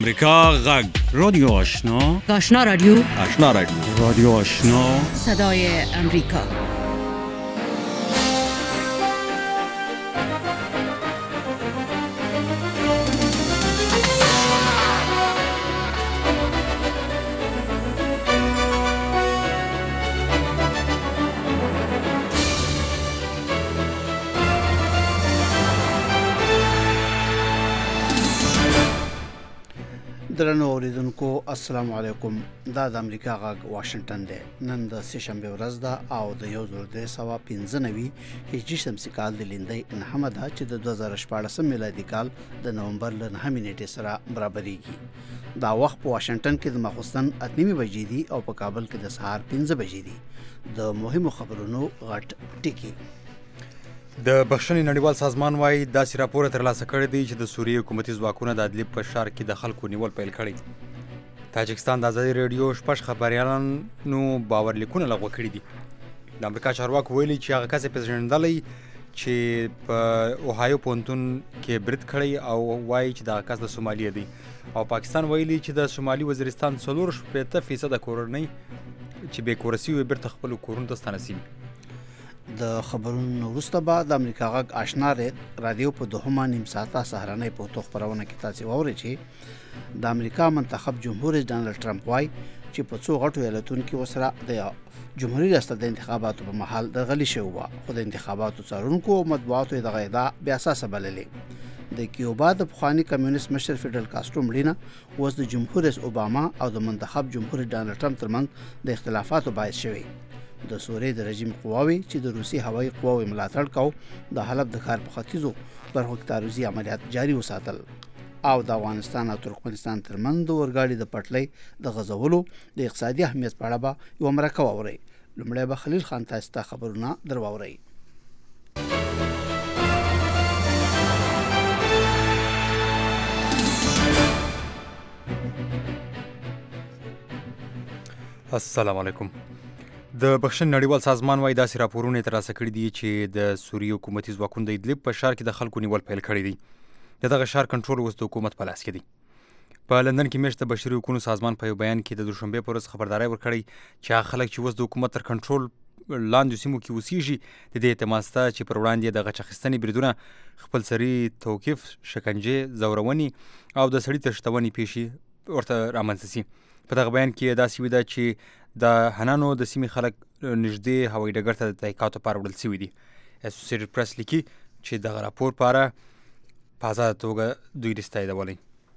امریکا غږ رادیو آشنا رادیو رادیو آشنا صدای امریکا. درنو اوریدونکو السلام علیکم. دا د امریکا غږ واشنگټن دی. نن د سهشنبه ورځ ده او د 1995 هجری شمسي کال د لیندۍ نهمه ده چې د 2014 میلادي کال د نومبر له 9 نیټې سره برابرېږي. دا وخت په واشنگټن کې د ماخوستن 8 بجې دي او په کابل کې د سهار 5 بجې دي. د مهمو خبرونو غټ ټکی. د بخښنې نړیوال سازمان وايي داسې راپور ترلاسه کړی دی چې د سوریې حکومتي ځواکونو د ادلب په ښار کې د خلکو نیول پیل کړی. تاجکستان د ازادي رادیو شپږ خبریالانو باورلیکونه لغوه کړي دي. د امریکا چارواکو ویلي چې هغه کس پېژندلی چې په اوهایو پوهنتون کې برید کړی او وایي چې دغه کس د سومالیا دی. او پاکستان ویلي چې د شمالي وزیرستان 40% کورنۍ چې بې کوره سوي بیرته خپلو کورونو ته ستانه سوي. د خبرونو وروسته به د امریکا غږ آشنا رادیو په دوهمه نیم ساعته سهارنۍ پښتو خپرونه کې تاسو واورئ چې د امریکا منتخب جمهور رئیس ډانلډ ټرمپ وايي چې په څو غټو ایالتونو کې وسره د جمهوریت ریاست د انتخاباتو په محل د غلي شوی و، خو د انتخاباتو څارونکو او مطبوعاتو د غیدا بیا اساسه بللې. د کیوبا د پخوانی کمیونست مشر فیډل کاسترو مړینه اوس د جمهور رئیس اوباما او د منتخب جمهور ډانلډ ټرمپ ترمنځ د اختلافاتو باعث شوی. د سوریې د رژیم قواوی چې د روسي هوایي قواوی ملاتړ کاو د حلب د ښار په ختیځو برخو کې تعرضي عملیات جاري وساتل. او د افغانستان او ترکمنستان ترمنځ د اورګاډي د پټلۍ د غځولو د اقتصادي اهمیت په اړه به یو مرکه واورئ. لومړی به خلیل خان تاسو ته خبرونه درواورئ. السلام علیکم. د بخښنې نړیوال سازمان وايي داسې راپورونه ترلاسه کړي دي چې د سوریې حکومتي ځواکونو د ادلب په ښار کې د خلکو نیول پیل کړی دی. د دغه ښار کنټرول اوس د حکومت په لاس کې دی. په لندن کې میاشت د بشري حقوقو سازمان په یو بیان کې د دوشنبې په ورځ خبرداری ورکړی چې هغه خلک چې اوس د حکومت تر کنټرول لاندې سیمو کې اوسیږي د دې اعتماد شته چې پر وړاندې د غچ اخیستنې بریدونه، خپلسري توقیف، شکنجې، زورونې او د سړي تښتونې پیښې ورته رامنځته سي. په دغه بیان کې داسې وي ده چې د هنانو د سیمې خلک نږدې هوایي ډګر ته د تحقیقاتو لپاره وړل سوي دي. اسوسییټډ پریس لیکي چې دغه راپور په اړه په ازاده توګه دوی ستایدولی.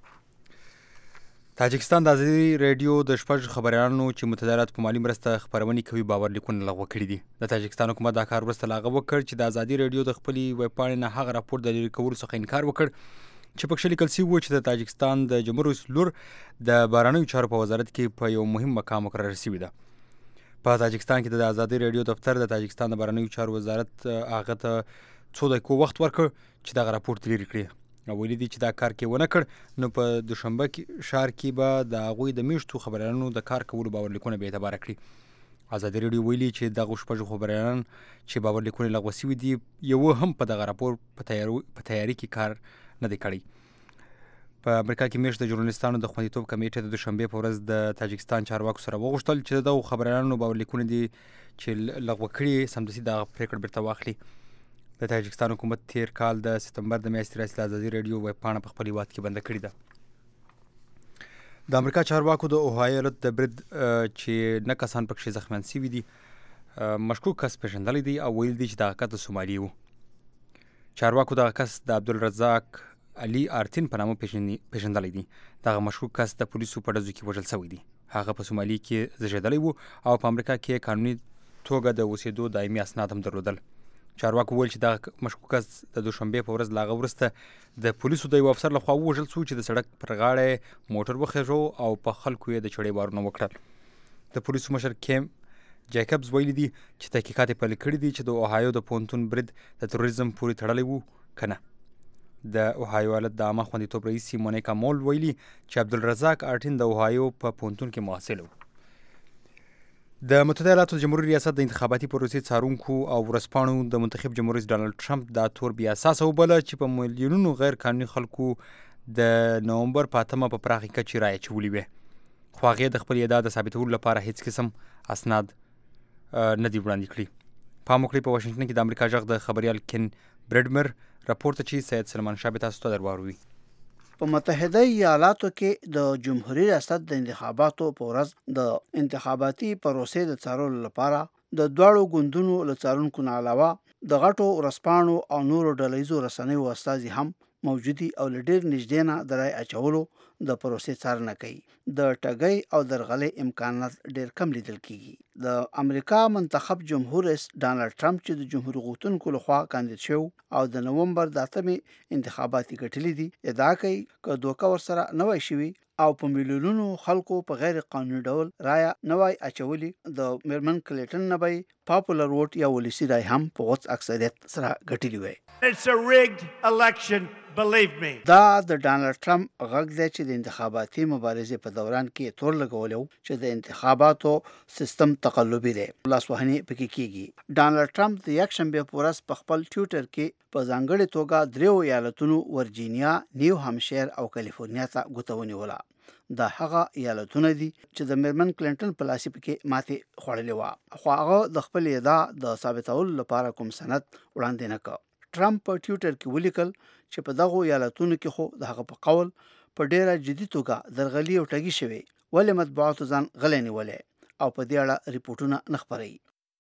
تاجکستان د ازادي رادیو د شپږ خبریالانو چې متدارات په مالي مرسته خپرونې کوي باورلیکونه لغوه کړي دي. د تاجکستان حکومت دا کار وروسته له هغه وکړ چې د ازادي رادیو د خپلې ویبپاڼې نه هغه راپور د لرې کولو څخه انکار وکړ چې پکښې لیکل سوي و چې د تاجکستان د جمهور رئیس لور د بهرنیو چارو په وزارت کې په یو مهم مقام مقرره سوې ده. په تاجکستان کې د ازادي رادیو دفتر د تاجکستان د بهرنیو چارو وزارت هغه ته 2 دقیقو وخت ورکړ چې دغه راپور لرې کړي او ویلي دي چې دا کار کې ونه کړ نو په دوشنبه ښار کې به د هغوی د میاشتو خبریالانو د کار کولو باورلیکونه بې اعتباره کړي. ازادي رادیو ویلي چې دغه شپږ خبریالان چې باورلیکونه لغوه سوي دي یو هم په دغه راپور په تیاري کې کار نه دی کړی. په امریکا کې میاشت د ژورنالیستانو د خوندیتوب کمیټې د دوشنبې په ورځ د تاجکستان چارواکو سره وغوښتل چې د دغو خبریالانو باورلیکونه دي چې لغوه کړي سمدستي دغه پرېکړه بیرته واخلي. د تاجکستان حکومت تیر کال د سپتمبر د میاشتې راهیسې د ازادي رادیو ویبپاڼه په خپل هېواد کې بنده کړې ده. د امریکا چارواکو د اوهایو ایالت د برید چې 9 کسان پکښې زخمیان سوي دي مشکوک کس پېژندلی دی او ویلي دي چې دغه کس د سومالي و. چارواکو دغه کس د عبدالرزاق علي آرتین په نامه پېژندلی دی. دغه مشکوک کس د پولیسو په ډزو کې وژل شوی دی. هغه په سومالي کې زېږېدلی و او په امریکا کې قانوني توګه د اوسېدو دایمي اسناد هم درلودل. چارواکو ویل چې دغه مشکوک کس د دوشنبې په ورځ له هغه وروسته د پولیسو د یو افسر لخوا ووژل شو چې د سړک پر غاړه موټر وخېژو او په خلکو یې د چړې بارونه وکړل. د پولیسو مشر کیم جیکبز ویلي دي چې تحقیقات یې پیل کړي دي چې د اوهایو د پوهنتون برید د تروریزم پورې تړلی و که نه. د اوهایو ایالت د عامه خوندیتوب رئیس مونیکا مول ویلي چې عبدالرزاق آرتین د اوهایو په پوهنتون کې محصل و. د متحده ایالاتو د جمهوري ریاست د انتخاباتي پروسې څارونکو او ورځپاڼو د منتخب جمهور رئیس ډانلډ ټرمپ دا تور بیا اساسه وبله چې په میلیونونو غیر قانوني خلکو د نومبر په 8 په پراخه کچې رایې اچولې وې، خو هغې د خپل ادعا د ثابتولو لپاره هیڅ قسم اسناد نه دي وړاندې کړي. پام وکړئ په واشنګټن کې د امریکا غږ د خبریال کین برډمر راپور ته چې سید سلمان شاه به تاسو ته درواروي. په متحده ایالاتو کې د جمهوریت ریاست د انتخاباتو په ورځ د انتخاباتي پروسې د څارلو لپاره د دواړو ګوندونو له څارونکو نه علاوه د غټو ورځپاڼو او نورو ډلهییزو رسنیو استازي هم موجودي او له ډېر نږدې نه د رای اچولو د پروسې څارنه کوي. د ټګۍ او درغلۍ امکانات ډېر کم لیدل کیږي. د امریکا منتخب جمهور رئیس ډانلډ ټرمپ چې د جمهور غوښتونکو لخوا کاندید شو او د نومبر د 8 انتخاباتي ګټلې دي، ادعا کوي که دوکه ورسره نه وای شوي او په میلیونونو خلکو په غیر قانوني ډول رایه نه وای اچولي، د میرمن کلینټن نه به پاپولر ووټ یا ولسي رای هم په غوڅ اکثریت سره ګټلې وای. It's a rigged election, believe me. دا د ډانلډ ټرمپ غږ دی چې د انتخاباتي مبارزې په دوران کې تور لګولی و چې د انتخاباتو سیستم تقلبي دی، لاسوهنې پکې کیږي. ډانلډ ټرمپ د یکشنبې په ورځ په خپل ټویټر کې په ځانګړې توګه 3 ایالتونو ورجینیا، نیو همشیر او کالیفورنیا ته ګوته ونیوله. دا هغه ایالتونه دي چې د میرمن کلینټن په لاس کې ماتې خوړلې وه، خو هغه د خپل ادعا د ثابتولو لپاره کوم سند وړاندې نه کړ. ټرمپ په ټویټر کې ولیکل چې په دغو ایالتونو کې خو د هغه په قول په ډیره جدي توګه درغلي او ټګي شوی، ولې مطبوعاتو ځان غلی نیولی او په دې اړه ریپورټونه نه خپروي.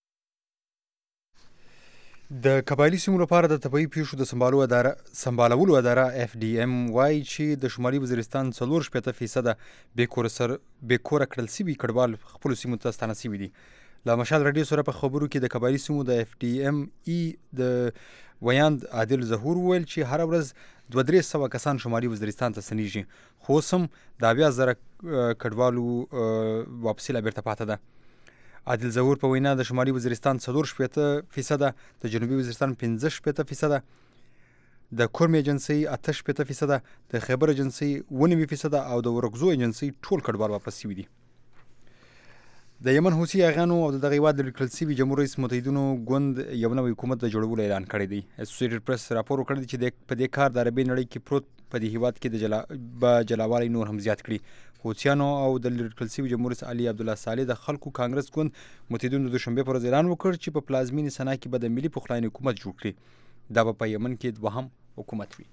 د قبایلي سیمو لپاره د طبیعي پیښو د سمبالولو اداره FDM وایي چې د شمالي وزیرستان 40% بې کوره کړل سوي کډوال خپلو سیمو ته ستانه سوي دي. له مشال راډیو سره په خبرو کې د قبایلي سیمو د FDM د ویاند عادل ظهور وویل چې هره ورځ 200 کسان شمالي وزیرستان ته ستنیږي، خو اوس هم د 80,000 کډوالو واپسي لا بیرته پاته ده. عادل ظهور په وینا د شمالي وزیرستان 40%، د جنوبي وزیرستان 15%، د کورم ایجنسۍ 8%، د خیبر ایجنسۍ 9% او د ورکزو ایجنسۍ ټول کډوال واپس شوي دي. د یمن حوثي اغیانو او دغه هیواد د لیکل سوي جمهور رئیس متحدینو ګوند یو نوی حکومت د جوړولو اعلان کړی دی. اسوسییټډ پریس راپور ورکړی دی چې په دې کار د عربي نړۍ کې پروت په دې هیواد کې د جلاوالي نور هم زیات کړي. حوثیانو او د لیکل سوي جمهور رئیس علي عبدالله صالح د خلکو کانګرس ګوند متحدینو د دوشنبې پر ورځ اعلان وکړ چې په پلازمینې سنا کې به د ملي پخلاینې حکومت جوړ کړي. دا به په یمن کې دوهم حکومت وي.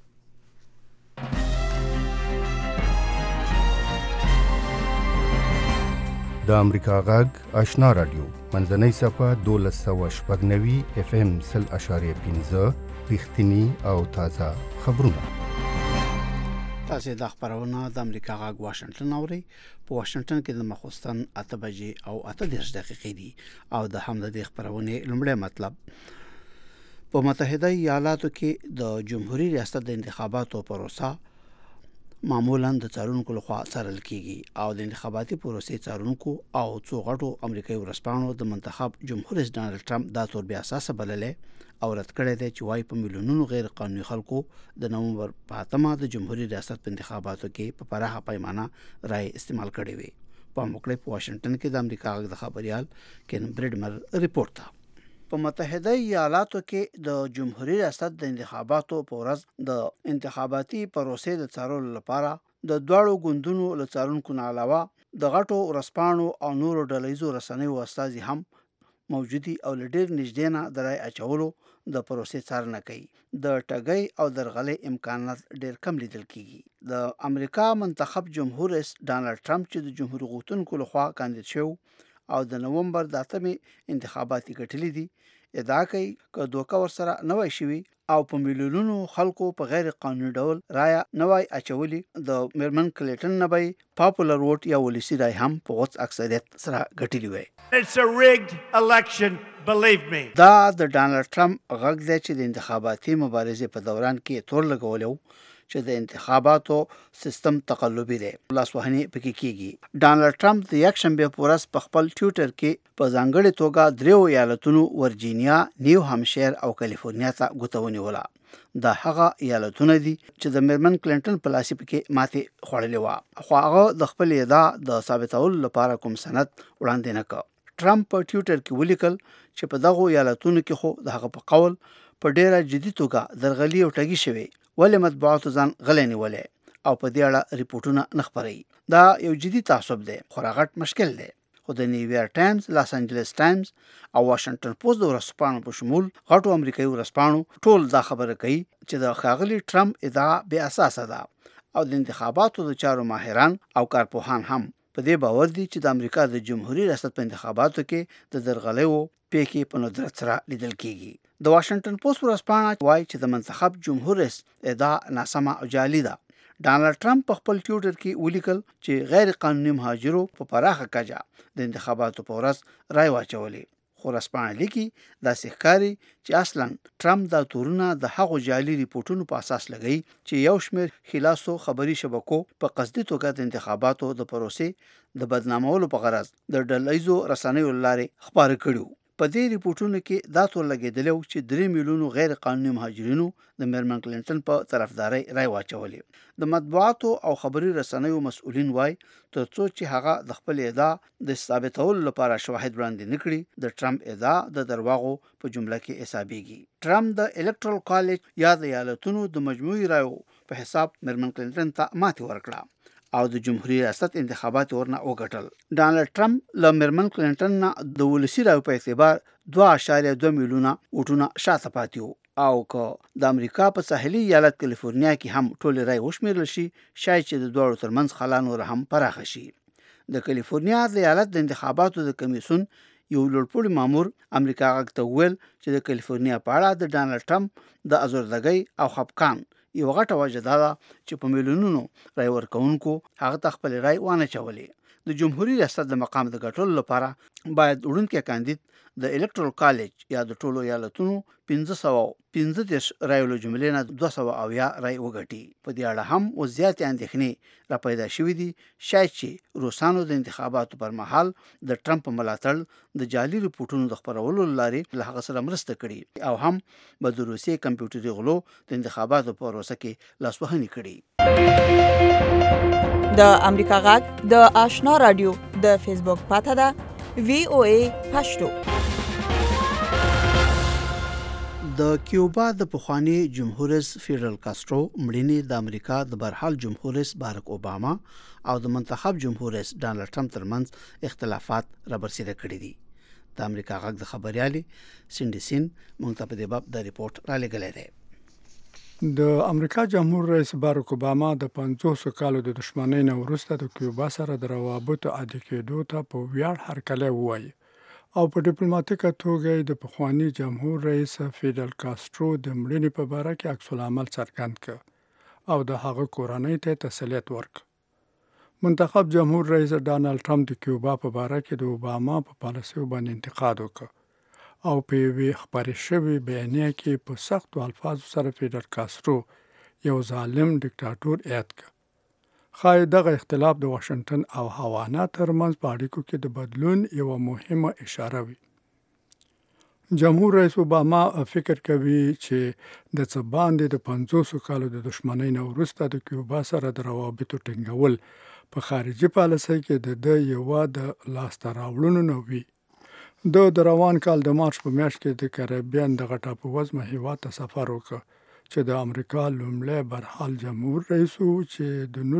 د امریکا غږ آشنا رادیو منځنۍ صفحه 1290 FM 0.5 رښتینی او تازه خبرونه. تاسو د خبرونه د امریکا غږ واشنگټن اوري. په واشنگټن کې د مخصوصن 8 بجې او 8 دقیقې دي او د هم د خبرونه لومړی مطلب. په متحده ایالاتو کې د جمهوریت ریاست د انتخاباتو پروسه معمولاً د څارونکو لخوا څارل کیږي او د انتخاباتي پروسې څارونکو او څو غټو امریکایي ورځپاڼو د منتخب جمهور رئیس ډانلډ ټرمپ دا تور بیا اساسه بللې او رد کړی دی چې وايي په میلیونونو غیر قانوني خلکو د نومبر په 8 د جمهوریت ریاست په انتخاباتو کې په پراخه پیمانه رای استعمال کړی وي. په موقع په واشنگټن کې د امریکا غږ د خبريال کین برډمر ریپورت ده. په متحده ایالاتو کې د جمهوریت ریاست د انتخاباتو په ورځ د انتخاباتي پروسې د څارلو لپاره د دواړو ګوندونو له څارونکو نه علاوه د غټو ورځپاڼو او نورو ډلهییزو رسنیو استازي هم موجودي او له ډېر نږدې نه د رای اچولو د پروسې څارنه کوي. د ټګۍ او درغلۍ امکانات ډېر کم لیدل کیږي. د امریکا منتخب جمهور رئیس ډانلډ ټرمپ چې د جمهور غوښتونکو لخوا کاندید شو او د نومبر د 8 انتخاباتي ګټلې دي، ادعا کوي که دوکه ورسره نه وای شوي او په میلیونونو خلکو په غیر قانوني ډول رایه نه وای اچولي، د میرمن کلینټن نه به پاپولر ووټ یا ولسي رای هم په غوڅ اکثریت سره ګټلې وای. It's a rigged election, believe me. دا د ډانلډ ټرمپ غږ دی چې د انتخاباتي مبارزې په دوران کې تور لګولی و چې د انتخاباتو سیستم تقلبي دی، لاسوهنې پکې کیږي. ډانلډ ټرمپ د یکشنبې په ورځ په خپل ټویټر کې په ځانګړې توګه 3 ایالتونو ورجینیا، نیو همشیر او کالیفورنیا ته ګوته ونیوله. دا هغه ایالتونه دي چې د میرمن کلینټن په لاس کې ماتې خوړلې وه، خو هغه د خپل ادعا د ثابتولو لپاره کوم سند وړاندې نه کړ. ټرمپ په ټویټر کې ولیکل چې په دغو ایالتونو کې خو د هغه په قول په ډیره جدي توګه درغلي او ټګي شوی، ولې مطبوعاتو ځان غلی نیولی او په دې اړه ریپورتونه نه خپروي. دا یو جدي تعصب دی خو راغټ مشکل دی. خو د نیویارک ټایمز، لاس انجلس ټایمز او واشنگټن پوسټ د ورځپاڼو په شمول غټو امریکایي ورځپاڼو ټول دا خبره کوي چې د ښاغلي ټرمپ ادعا بې اساسه ده او د انتخاباتو د چارو ماهران او کارپوهان هم په دې باور دي چې د امریکا د جمهوریت ریاست په انتخاباتو کې د درغلیو پیښې په ندرت سره لیدل کیږي. د واشنگټن پوسټ ورځپاڼه وایي چې د منتخب جمهور رئیس ادعا ناسمه او جعلي ده. ډانلډ ټرمپ په خپل ټویټر کې ولیکل چې غیر قانوني مهاجرو په پراخه کچه د انتخاباتو په ورځ رای واچولې. خو ورځپاڼه لیکي داسې ښکاري چې اصلا ټرمپ دا تورونه د هغو جعلي ریپورټونو په اساس لګوي چې یو شمېر خلاصو خبري شبکو په قصدي توګه د انتخاباتو د پروسې د بدنامولو په غرض د ډلهییزو رسنیو له لارې خپاره کړي. په دې ریپورټونو کې دا تور لګېدلی و چې 3 میلیونو غیر قانوني مهاجرینو د میرمن کلینټن په طرفداري رای واچولې. د مطبوعاتو او خبري رسنیو مسؤلین وایي تر څو چې هغه د خپل ادعا د ثابتولو لپاره شواهد وړاندې نه کړي د ټرمپ ادعا د درواغو په جمله کې حسابېږي. ټرمپ د الکټرال کالج یا د ایالتونو د مجموعي رایو په حساب میرمن کلینټن ته ماتې ورکړه او د جمهوریت ریاست انتخابات ورنه وګټل. ډانلډ ټرمپ له میرمن کلینټن نه د ولسي رایو په اعتبار 2.2 میلیونه ووټونه شاته پاتې وو او که د امریکا په ساحلي ایالت کالیفورنیا کې هم ټول رای وشمیرل شي شاید چې د دوړو ترمنځ خلا نور هم پراخه شي. د کالیفورنیا د ایالت د انتخاباتو د کمیسیون یو لوړپوړي مامور امریکا غږ ته وویل چې د کالیفورنیا په اړه د ډانلډ ټرمپ د ازوردګۍ او خپګان یو غټه وجه دا ده چې په میلیونونو رای ورکوونکو هغه ته خپل رای وانه چولې. د جمهوریت ریاست د مقام د ګټلو لپاره باید وړاندې کاندید د الکټرال کالج یا د ټولو ایالتونو 515 رایو له جملې نه 200 رای وګټي. په دې اړه هم او زیاتې اندېښنې را پیدا شوې دي شاید چې روسانو د انتخاباتو پر مهال د ټرمپ ملاتړ د جعلي ریپورټونو د خپرولو لارې له هغه سره مرسته کړي او هم به د روسي کمپیوټري غلو د انتخاباتو په پروسه کې لاسوهنې کړي. د امریکا غږ د آشنا رادیو د فیسبوک پاته ده VOA پښتو. د کیوبا د پخوانی جمهور رئیس فیدل کاسترو مړینې د امریکا د برحال جمهور رئیس بارک اوباما او د منتخب جمهور رئیس ډانلډ ټرمپ ترمنځ اختلافات رابرسېره کړي دي. د امریکا غږ د خبريالي سینډي سین موږ ته په دې باب د ریپورت را لګلې ده. د امریکا جمهور رئیس بارک اوباما د 500 کالو د دښمنۍ نه وروسته د کیوبا سره د روابطو عادي کېدو ته په ویاړ هرکلی ووایي او په ډیپلوماټیکه توګه د پخوانی جمهور رئیس فیدل کاسترو د مړینې په باره کې عکس العمل څرګند کړ او د هغه کورنۍ ته تسلیت ورکړ. منتخب جمهور رئیس ډانلډ ټرمپ د کیوبا په باره کې د اوباما په پالیسیو باندې انتقاد وکړ او په یوې خپرې شوې بیانیه کې په سختو الفاظو سره فیدل کاسترو یو ظالم ډیکټاتور یاد کړ. ښایي دغه اختلاف د واشنگټن او هاوانا ترمنځ په اړیکو کې د بدلون یوه مهمه اشاره وي. جمهور رئیس اوباما فکر کوي چې د څه باندې د 500 کالو د دښمنۍ نه وروسته د کیوبا سره د روابطو ټینګول په خارجي پالیسۍ کې د یوه د لاسته راوړنو نه وي. د روان کال د مارچ په میاشت کې د کریبیان دغه ټاپووزمه هېواد ته سفر وکړ چې د امریکا لومړی برحال جمهور رئیس و چې د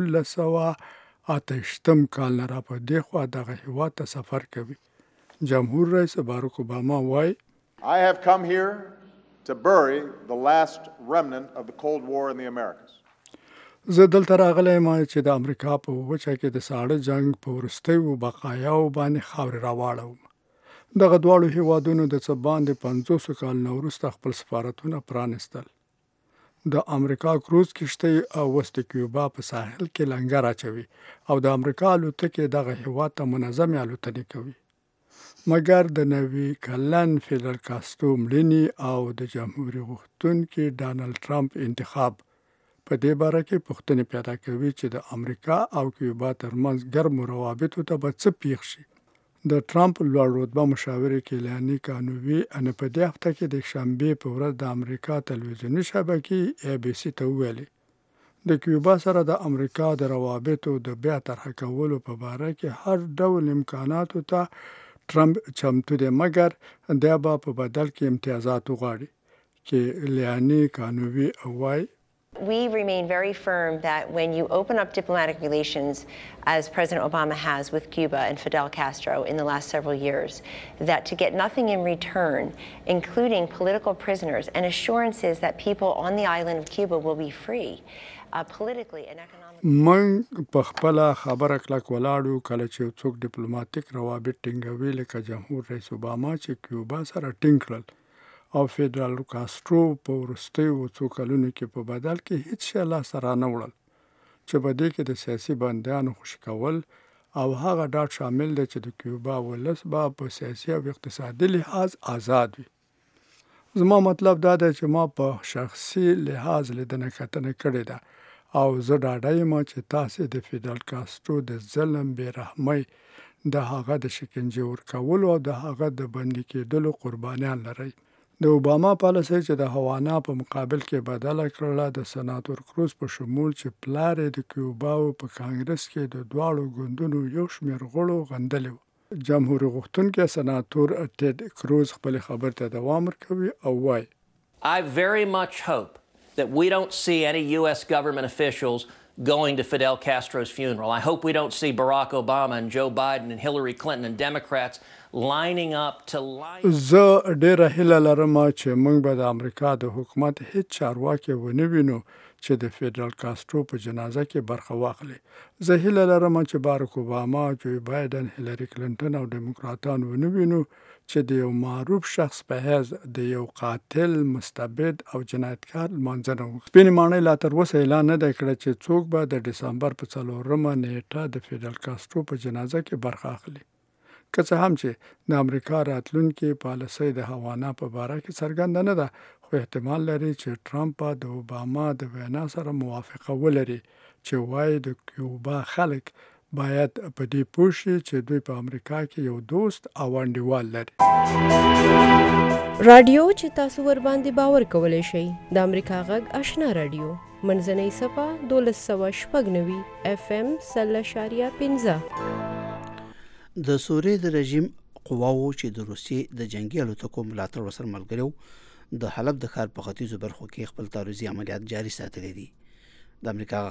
1988 کال نه را په دې خوا دغه هېواد ته سفر کوي. جمهور رئیس بارک اوباما وایي I have come here to bury the last remnant of the Cold War in the Americas. زه دلته راغلی یم چې د امریکا په وچه کې د ساړه جنگ په وروستیو بقایاو باندې خاورې راواړوم. دغه دواړو هېوادونو د څه باندې 500 کال نه وروسته خپل سفارتونه پرانیستل. د امریکا کروز کښتۍ او وسط کیوبا په ساحل کې لنګر اچوي او د امریکا الوتکې دغه هېواد ته منظمې الوتنې کوي. مګر د 90 کلن فیدل کاسترو مړینې او د جمهوریت غوښتونکي ډانلډ ټرمپ انتخاب په دې باره کې پوښتنې پیدا کوي چې د امریکا او کیوبا ترمنځ ګرمو روابطو ته به څه پیښ شي. د ټرمپ لوړ رتبه مشاور کیلیاني کانوي ان په دې هفته کې د شنبې په ورځ د امریکا تلویزیوني شبکې ABC ته ویلي د کیوبا سره د امریکا د روابطو د بیا طرح کولو په باره کې هر ډول امکاناتو ته ټرمپ چمتو دی مګر دا به په بدل کې امتیازات وغواړي. کیلیاني کانوي وایي we remain very firm that when you open up diplomatic relations, as President Obama has with Cuba and Fidel Castro in the last several years, that to get nothing in return, including political prisoners and assurances that people on the island of Cuba will be free, politically and economically. من په خپل خبره کلک ولاړو کله چې څوک ډیپلوماټیک روابط ټینګوي لکه جمهور رئیس اوباما چې کیوبا سره ټینګ کړل او فیدرال کاسترو په وروستیو څو کلونو کې په بدل کې هیڅ شی لاسته رانه وړل چې په دې کې د سیاسي بندیانو خوشي کول او هغه ډاډ شامل دی چې د کیوبا ولس به په سیاسي او اقتصادي لحاظ آزاد وي. زما مطلب دا دی چې ما په شخصي لحاظ لیدنه کتنه کړې ده او زه ډاډه یم چې تاسې د فیدرال کاسترو د ظلم بې رحمۍ د هغه د شکنجې ورکولو او د هغه د بندي کېدلو قربانیان لرئ. د اوباما پالیسۍ چې د هوانا په مقابل کې بدله کړله د سناتور کروز په شمول چې پلار یې د کیوباو په کانګرس کې د دواړو ګوندونو یو شمېر غړو غندلی و. جمهور غوښتونکی سناتور ټیډ کروز خپل خبر ته دوام ورکوي او وایي I very much hope that we don't see any U.S. government officials going to Fidel Castro's funeral. I hope we don't see Barack Obama and Joe Biden and Hillary Clinton and Democrats lining up to line. زه ډیره هیله لرم چې موږ به د امریکا د حکومت هیڅ چارواکي ونه وینو چې د فیدرال کاسترو په جنازه کې برخه واخلي. زه هیله لرم چې باراک اوباما، جو بایدن، هیلری کلینټن او ډیموکراتان ونه وینو چې د یو معروف شخص په حیث د یو قاتل، مستبد او جنایتکار لمانځنه وکړي. سپینې ماڼۍ لا تر اوسه اعلان نه دی کړی چې څوک به د ډسمبر په 4 نیټه د فیدرال کاسترو په جنازه کې برخه اخلي. که څه هم چې د امریکا راتلونکې پالیسۍ د هوانا په باره کې څرګنده نه ده، خو احتمال لري چې ټرمپ د اوباما د وینا سره موافقه ولري چې وایي د کیوبا خلک باید په دې پوه شي چې دوی په امریکا کې یو دوست او انډیوال لري. رادیو چې تاسو ور باندې باور کولی شئ د امریکا غږ آشنا رادیو منځنۍ صفحه 1296 FM 0.15. د سوریې د رژیم قواو چې د روسیې د جنگي الوتکو ملاتړ ورسره ملګري وو د حلب د ښار په ختیځو برخو کې خپل تعرضي عملیات جاري ساتلي دي. د امریکا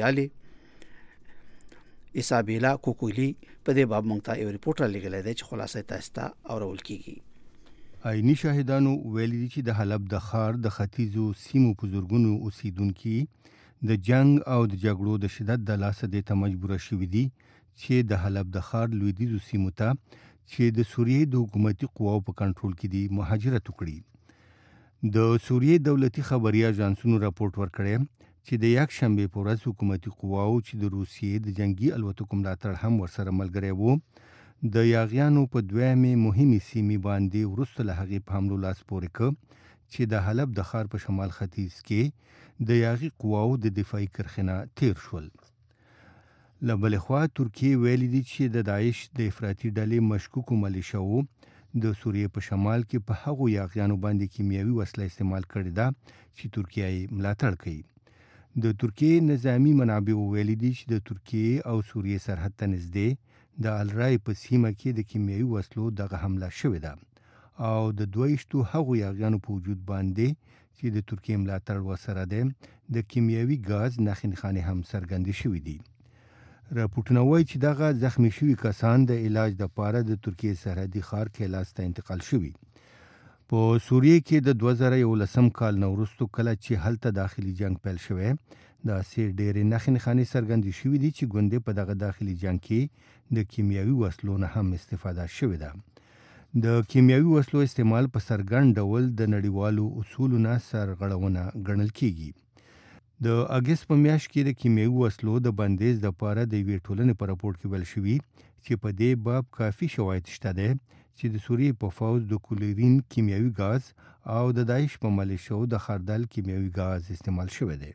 خبريالې ایسابیلا کوکولی په دې باب مونږ ته یو ریپورټ رالیږلی دی چې خلاصه تاسو ته اورول کیږي. عیني شاهدانو ویلي چې د حلب د ښار د ختیځو سیمو په زورګونو اوسیدونکي د جنگ او د جګړو د شدت د لاسه د ته مجبوره شوي دي چې د حلب د ښار لویدیځو سیمو ته چې د سوریې د حکومتي قواو په کنټرول کې دي مهاجرت وکړي. د سوریې دولتي خبري اژانسونو راپورټ ورکړی چې د یک شنبې په ورځ حکومتي قواو چې د روسیې د جنگي الوتکو ملاتړ هم ورسره ملګری وو د یاغیانو په دویمې مهمې سیمې باندې وروسته له هغې په حملو لاس پورې کړ چې د حلب د ښار په شمال ختیځ کې د یاغي قواو د دفاعي کرښې نه تیر شول. له بلې خوا ترکیې ویلي دي چې د داعش د افراطي ډلې مشکوکو ملیشاو د سوریې په شمال کې په هغو یاغیانو باندې کیمیاوي وسله استعمال کړې ده چې ترکیه یې ملاتړ کوي. د ترکیې نظامی منابعو ویلي دي چې د ترکیې او سوریې سرحد ته نږدې د الرای په سیمه کې د کیمیاوي وسلو دغه حمله شوې ده او د 22 هغو یاغیانو په وجود باندې چې د ترکیې ملاتړ ورسره ده د کیمیاوي ګاز نښې نښانې هم څرګندې شوي دي. راپورټونه وایي چې دغه زخمی شوي کسان د علاج دپاره د ترکیې سرحدي ښار کیلاس ته انتقال شوي. په سوریې کې د 2011 کال نه وروسته کله چې هلته داخلي جنگ پیل شوی داسې ډېرې نښې نښانې څرګندې شوي دي چې ګوندې په دغه داخلي جنگ کې د کیمیاوي وسلو نه هم استفاده شوې ده. د کیمیاوي وسلو استعمال په څرګند ډول د نړیوالو اصولو نه سرغړونه ګڼل کیږي. د اګست په میاشت کې د کیمیاوي وسلو د بندیز دپاره د یوې ټولنې په راپورټ کې ویل شوي چې په دې باب کافي شواهد شته دی چې د سوریې په فوز د کلورین کیمیاوي ګاز او د داعش په ملیشو د خردل کیمیاوي ګاز استعمال شوی دی.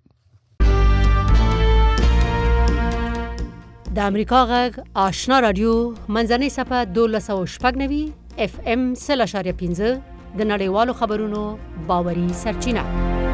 د امریکا غږ آشنا رادیو منځنۍ صفحه 1296 FM 0.15 د نړیوالو خبرونو باوري سرچینه.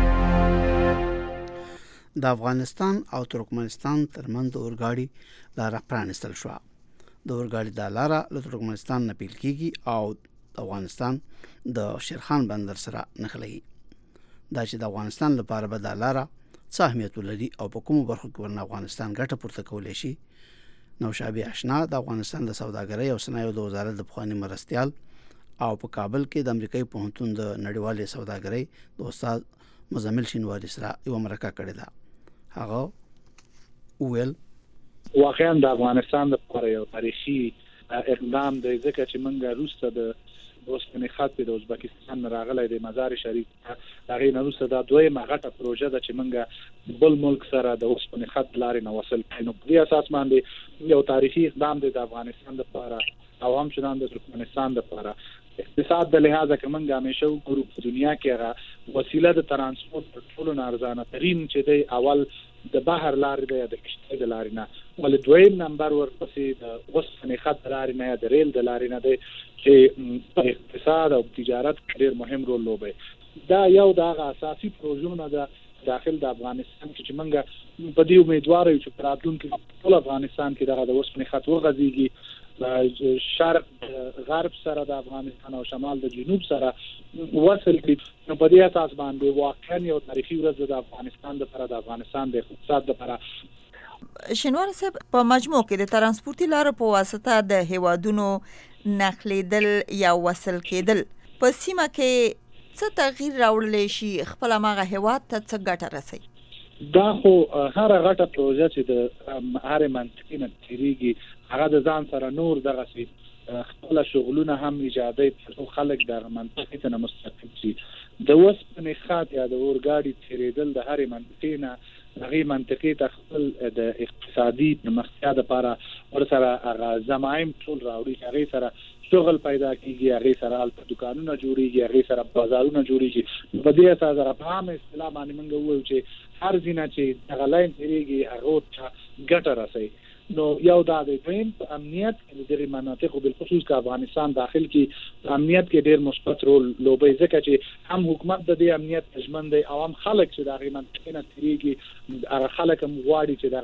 د افغانستان او ترکمنستان ترمنځ د اورګاډي لاره پرانستل شوه. د اورګاډي دا لاره له ترکمنستان نه پیل کیږي او د افغانستان د شیرخان بندر سره نښلوي. دا چې د افغانستان لپاره به دا لاره څه اهمیت لري او په کومو برخو کې ورنه افغانستان ګټه پورته کولی شي. نوشابه آشنا د افغانستان د سوداګرۍ او صنایعو د وزارت د پخوانی مرستیال او په کابل کې د امریکایي پوهنتون د نړیوالې سوداګرۍ د استاد مزمل شینواری سره یو مرکه کړې ده. هغه ویل واقعا د افغانستان لپاره یو تاریخي اقدام دی ځکه چې موږ روسته د اوسپنې خط د ازبکستان راغلی د مزار شریف هغه نه روسته د دویمه غټه پروژه ده چې موږ بل ملک سره د اوسپنې خط لارې نه وصل کړو. په دې اساس باندې یو تاریخي اقدام دی د افغانستان لپاره او هم شنان د ترکمنستان لپاره. اقتصاد د لحاظه کې موږ همیشه وګورو په دنیا کې هغه وسیله د ترانسپورت په ټولو نه ارزانه ترين چې دی اول د بحر لارې دی د کشتۍ د لارې نه، ول دویم نمبر ورپسې د اوسپنې خط لارې نه د ریل د لارې نه دی چې په اقتصاد او تجارت کې ډېر مهم رول لوبي. دا یو د اساسي پروژونه ده داخل د افغانستان چې موږ په دې امیدوار یو چې راتلونکي ټول افغانستان کې دغه د اوسپنې خط وغځيږي، شرق غرب سره د افغانستان او شمال د جنوب سره وصل کړي. نو په دې اساس باندې واقعا یو تاریخي ورځ د افغانستان لپاره د افغانستان د اقتصاد لپاره. شینوار صاحب په مجموع کې د ترانسپورتي لارو په واسطه د هیوادونو نقلیدل یا وصل کېدل په سیمه کې څه تغییر راوړلی شي، خپل هغه هیواد ته څه ګټه رسي؟ دا خو هر غټه پروژه چې د هر منطقې نه تیریږي هغه د ځان سره نور دغه سي خپل شغلونه هم ایجادي په خلک د منطقې ته مستفید شي. د اوسپنې خط یا د اورګاډي تیریدل د هر منطقې نه هغه منطقې ته خپل د اقتصادي پرمختیا لپاره ورسره هغه زمایم ټول راوړي، هغه سره شغل پیدا کیږي، هغه سره البته دکانونه جوړیږي، هغه سره بازارونه جوړیږي. په دې اساس هغه په عام اصطلاح باندې موږ وایو چې هر ځینه چې دغه لاین تیریږي هغه ته ګټه رسي. نو یو دا د دویم امنیت د دې مناطقو بل خصوص کا افغانستان داخل کې امنیت کې ډېر مثبت رول لوبي ځکه چې هم حکومت د دې امنیت تضمین دی او هم خلک چې دغه منطقې نه تیریږي هغه خلک هم غواړي چې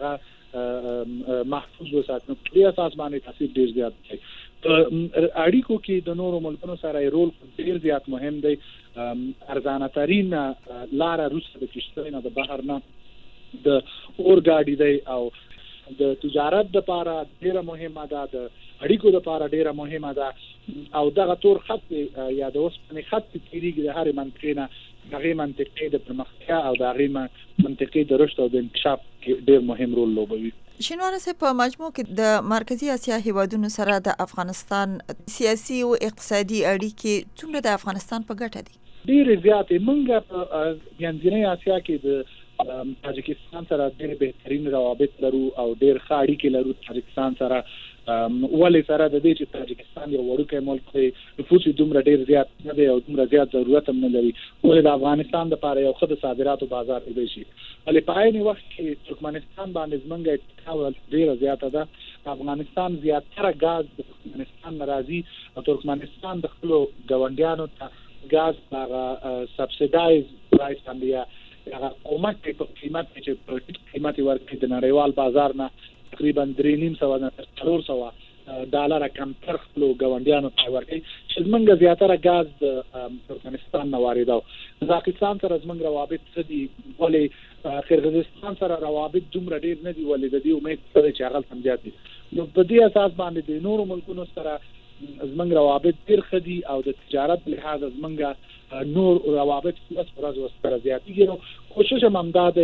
دغه محفوظ وساتنه. په دې اساس باندې تاثیر ډېر زیات دی. په اړیکو کې د نورو ملکونو سره رول ډېر زیات مهم دی. ارزانه ترين لار روسه د کشتۍ نه د بحر نه د اورګاډي دی او د تجارت لپاره ډیره مهمه ده، د اړیکو لپاره ډیره مهمه ده او دغه تور خط یا د اوسپنې خط تیریږي د هر منطقې نه هغه منطقې د پرمختیا او د هغه منطقې د رشد او د انکشاف کې ډیر مهم رول لوبوي. شینوار صاحب په مجموع کې د مرکزی اسیا هیوادونو سره د افغانستان سیاسي او اقتصادي اړیکې څومره د افغانستان په ګټه دي؟ ډیر زیاتې. موږ په منځنۍ اسیا کې د تاجکستان سره ډېر بهترین روابط لرو او ډېر ښه اړیکې لرو تاجکستان سره. ولې سره د دې چې تاجکستان یو وړوکی ملک دی، نفوس یې دومره ډېر زیات نه دی او دومره زیات ضرورت هم نه لري، ولې د افغانستان لپاره یو ښه د صادراتو بازار کېدی شي. ولې په عین وخت کې ترکمنستان باندې زموږ اتکا ډېره زیاته ده. افغانستان زیاتره ګاز د ترکمنستان نه راځي او ترکمنستان د خپلو ګاونډیانو ته ګاز هغه سبسایډایز پرایس باندې هغه قیمت په قیمت چې په قیمت ورکړي د نړیوال بازار نه تقریبا 3.5 نه 400 ډالر کم تر خپل ګاونډیانو ته ورکړي چې موږ زیاتره ګاز د ترکمنستان نه واردو. قزاقستان سره موږ روابط څه دي، ولې قرغیزستان سره روابط دومره ډیر نه دي، ولې د دې امید سره چې هغه هم زیات دي. نو په دې اساس باندې د نورو ملکونو سره زمونږ روابط ډیر ښه دي او د تجارت په لحاظ زمونږ نور روابط ورځ سره زیاتېږي. کوشش هم همدا دی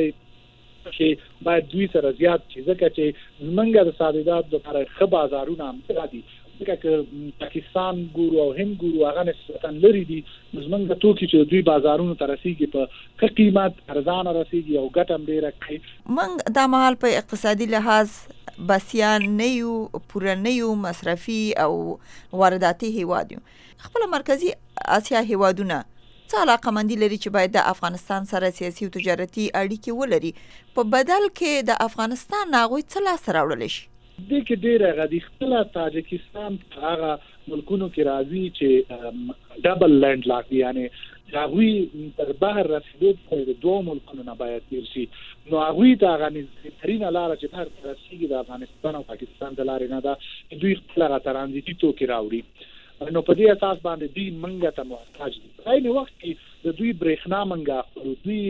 چې باید دوی سره زیات شي ځکه چې زمونږ د صادراتو لپاره ښه بازارونه هم دي. ځکه که پاکستان ګورو او هند ګورو هغه نسبتا لرې دي، زمونږ د توکي چې دوی بازارونو ته رسیږي په ښه قیمت ارزانه رسیږي او ګټه هم ډېره کوي. موږ دا مهال په اقتصادي لحاظ بسیان نه یو، پوره نه یو، مصرفي او وارداتي هیواد یو. خپل مرکزی اسیا هیوادونه څه علاقمندي لري چې باید د افغانستان سره سیاسي او تجارتي اړیکې ولري، په بدل کې د افغانستان هغوی څه لاسته راوړلی شي؟ دې کې ډېره غدي خپله تاجکستان هغه ملکونو کې راځي چې ډبل لینډ لاک دي، یعنې هغوی تر بحر رسېدو د دوه ملکونو نه باید تېر شي. نو هغوی ته هغه نږدېترینه لاره چې بحر ته رسېږي د افغانستان او پاکستان د لارې نه ده، دوی خپل هغه ترانزیتي توکي راوړي. نو په دې اساس باندې دوی منګه ته محتاج دي. په عین وخت کې د دوی برېښنا منګه اخلو، دوی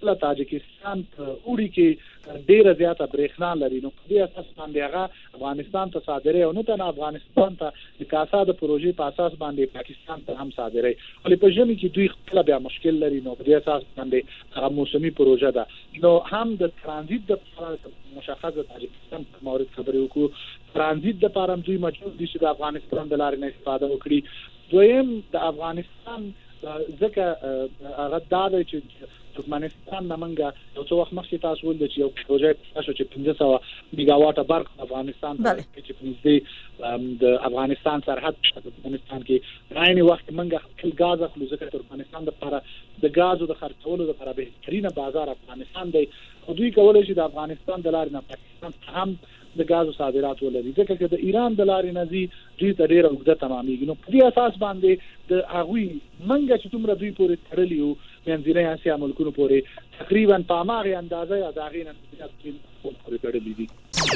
خپل تاجکستان په اوړي کې ډیره زیاته برېښنا لري، نو په دې اساس باندې هغه افغانستان ته صادري او نه تنه افغانستان ته د کاسا د پروژې په اساس باندې پاکستان ته هم صادري، ولې په ژمي کې دوی خپل بیا مشکل لري، نو په دې اساس باندې هغه موسمي پروژه ده. نو هم د ترانزیت د مشخصه تاجکستان په مورد خبرې وکړو، ترانزیت د لپاره دوی مجبور دي چې د افغانستان د لارې نه استفاده وکړي. دویم د افغانستان ځکه هغه دا دی چې ترکمنستان نمنګه یو څو وخت مخکې تاسو ولید چې یو پروژه تاسو چې 1500 میگاواټه برق افغانستان ته چې پنځه د افغانستان سرحد په افغانستان کې راځي وخت منګه خپل غاز خپل ځکه ترکمنستان لپاره د غازو د خرڅولو لپاره بهترینه بازار افغانستان دی، او دوی کولای شي د افغانستان د لارې نه پاکستان هم د غازو صادرات ولري، ځکه چې د ایران د لارې نه زی دوی ته ډیره اوږده تمامېږي. نو په دې اساس باندې د هغوی منګه چې څومره دوی پورې تړلي وو منځنۍ اسیا ملکونو پورې تقریبا په هماغې اندازه یا د هغې نه زیات پورې تړلي دي.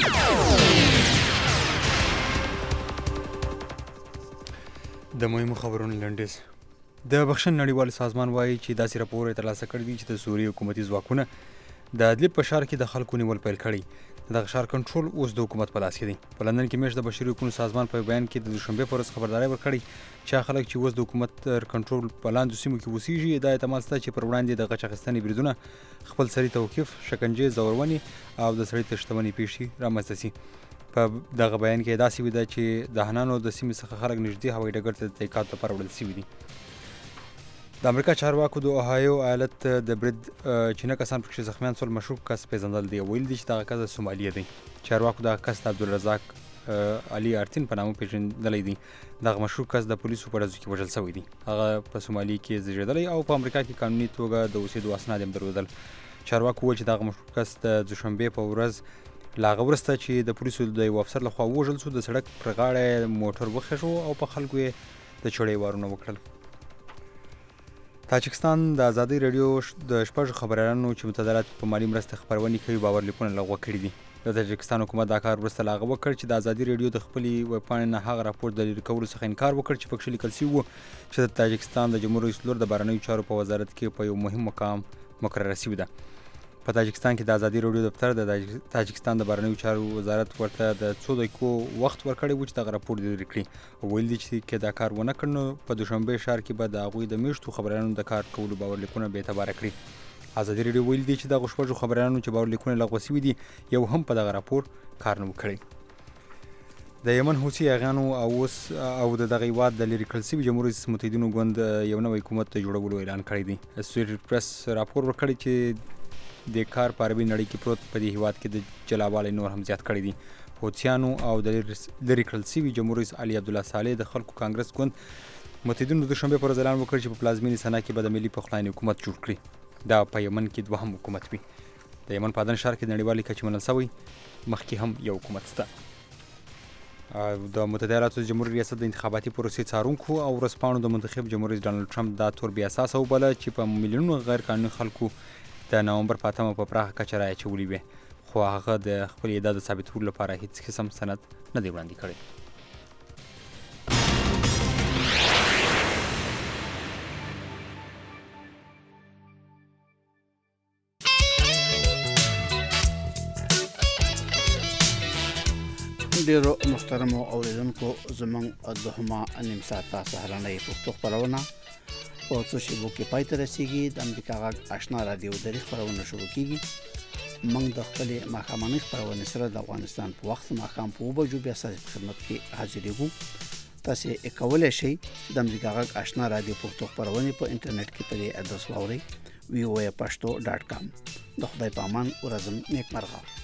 د مهمو خبرونو لنډیز. د بخښن نړیوال سازمان وایي چې داسې راپور یې ترلاسه کړی دی چې د سوریې حکومتي ځواکونه د ادلب په ښار کې د خلکو نیول پیل کړی. دغه ښار کنټرول اوس د حکومت په لاس کې دی. په لندن کې میاشت د بشري حقوقو سازمان په بیان کې د دوشنبه پر ورځ خبرداری ورکړی چې خلک چې اوس د حکومت تر کنټرول په لاندې سیمو کې اوسېږي دا احتمال شته چې پر وړاندې د غچ اخیستنې بریدونه، خپل سري توقیف، شکنجې، زورونې او د سړي تښتونې پیښې رامنځته سي. په دغه بیان کې داسې وي ده چې د هنانو د سیمې څخه خلک نږدې هوایي ډګر ته د تحقیقاتو لپاره وړل شوي دي. د امریکا چارواکو د اوهایو ایالت د برید چې نه کسان پکې زخمیان شول مشکوک کس پیژندل دی. ویل دي چې دغه کس د سومالیه دی. چارواکو دغه کس د عبدالرزاق علي ارتین په نامه پیژندلی دی. دغه مشکوک کس د پولیسو په ډزو کې وژل شوی دی. هغه په سومالیه کې زیږېدلی او په امریکا کې قانوني توګه د اوسېدو اسناد هم درلودل. چارواکو وویل چې دغه مشکوک کس د دوشنبې په ورځ له هغه وروسته چې د پولیسو د یو افسر لخوا ووژل شو د سړک پر غاړه موټر وخېژو او په خلکو یې د چړې وارونه وکړل. تاجکستان د ازادۍ راډیو د شپږ خبریالانو چې متدارات په مالي مرسته خپرونې کوي باور لیکونه لغوه کړي دي. د تاجکستان حکومت دا کار وروسته له هغه وکړ چې د ازادۍ راډیو د خپلې ویبپاڼې نه هغه راپور د لرې کولو څخه انکار وکړ چې پکښې لیکل شوي وو چې د تاجکستان د جمهور رئیس لور د بهرنیو چارو په وزارت کې په یو مهم مقام مقرره شوې ده. په تاجکستان کې د ازادۍ راډیو دفتر د تاجکستان د بهرنیو چارو وزارت ورته د څو دقیقو وخت ورکړی و چې دغه راپور لرې کړي. ویل دي چې دا کار ونه کړ نو په دوشنبې ښار کې به د هغوی د میاشتو خبریالانو د کار کولو باورلیکونه بې اعتباره کړي. ازادي راډیو ویل دي چې دغه شپږو خبریالانو چې باورلیکونه لغوه شوي دي یو هم په دغه راپور کار نه و کړی. د یمن حوثي اغیانو او د دغه هیواد د لرې کړل شوي جمهور رئیس متحدینو ګوند یو نوی حکومت د جوړولو اعلان کړی دی. اسوسییټډ پریس راپور ورکړی چې د کار په عربي نړۍ کې پروت په دې هیواد کې د جلاوالی نور هم زیات کړی دي. حوثیانو او د لرې کړل شوي جمهور رئیس علي عبدالله صالح د خلکو کانګرس ګوند متحدینو د دوشنبې پر ورځ اعلان وکړ چې په پلازمینې سنا کې به د ملي پخلاینې حکومت جوړ کړي. دا په یمن کې دوهم حکومت وي. د یمن په ادن ښار کې د نړیوالې کچې منل شوی مخکې هم یو حکومت شته. د متحده ایالاتو جمهوري ریاست د انتخاباتي پروسې څارونکو او ورځپاڼو د منتخب جمهور رئیس ډانلډ ټرمپ دا تور بې اساسه وبله چې په میلیونونو غیر قانوني خلکو د نومبر په 8 په پراخه کچه رایې اچولې وې، خو هغه د خپل ادعا د ثابتولو لپاره هیڅ قسم سند نه دی وړاندې کړی. ډیرو محترمو اوریدونکو زموږ دوهمه نیم ساعته سهارنۍ پښتو خپرونه په څو شیبو کې پای ته رسیږي. د امریکا غږ آشنا رادیو درې خپرونه شروع کیږي. موږ د خپلې ماښامنۍ خپرونې سره د افغانستان په وخت ماښام په 2 بجو بیا ستاسو په خدمت کې حاضرېږو. تاسو کولی شئ د امریکا غږ آشنا رادیو پښتو خپرونې په انټرنیټ کې په دې ادرس واورئ voapashto.com. د خدای په امان ورځم نیکمرغه.